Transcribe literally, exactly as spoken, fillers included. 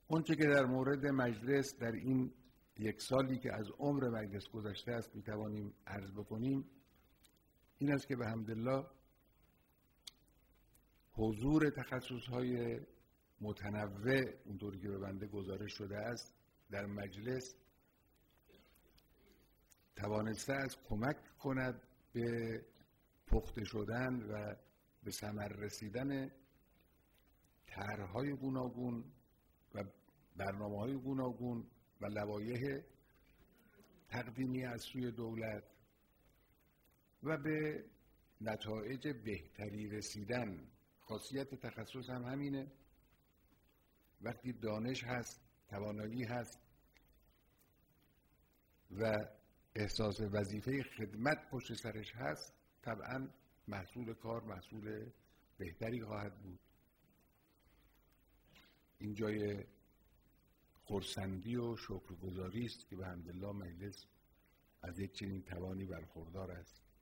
اونچه که در مورد مجلس در این یک سالی که از عمر مجلس گذشته است میتوانیم عرض بکنیم این است که به حمدالله حضور تخصص‌های متنوع اونطوری که به بنده گزارش شده است در مجلس توانسته است کمک کند به پخته شدن و به ثمر رسیدن طرح‌های گوناگون و برنامه‌های گوناگون و لوایح تقدیمی از سوی دولت و به نتایج بهتری رسیدن. خاصیت تخصص هم همینه، وقتی دانش هست، توانایی هست و احساس وظیفه خدمت پشت سرش هست، طبعاً محصول کار محصول بهتری خواهد بود. این جای خرسندی و شکرگزاری است که به حمدالله مجلس از یک چنین توانی برخوردار است.